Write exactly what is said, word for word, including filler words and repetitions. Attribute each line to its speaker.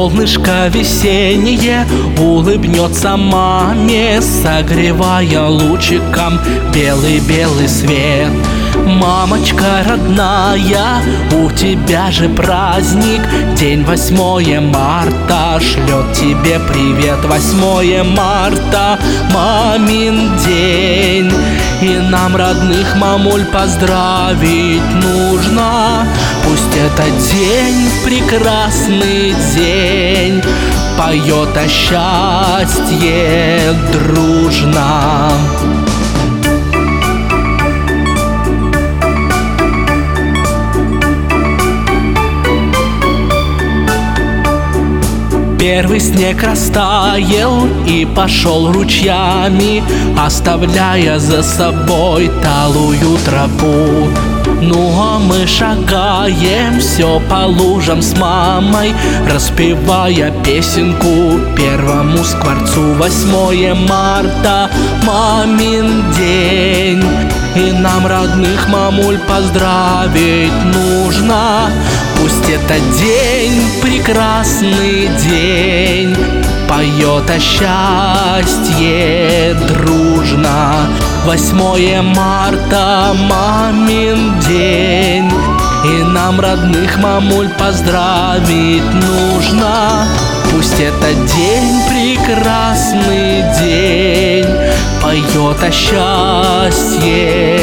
Speaker 1: солнышко весеннее улыбнется маме, согревая лучиком белый-белый свет. Мамочка родная, у тебя же праздник, день восьмое марта шлет тебе привет. Восьмое марта, мамин день, и нам родных мамуль поздравить нужно. Пусть этот день, прекрасный день, поет о счастье дружно. Первый снег растаял и пошел ручьями, оставляя за собой талую тропу. Ну а мы шагаем все по лужам с мамой, распевая песенку первому скворцу. Восьмое марта, мамин день, и нам родных мамуль поздравить нужно. Пусть этот день, прекрасный день, поет о счастье дружно. Восьмое марта, мамин день, и нам родных мамуль поздравить нужно. Пусть этот день, прекрасный день, поет о счастье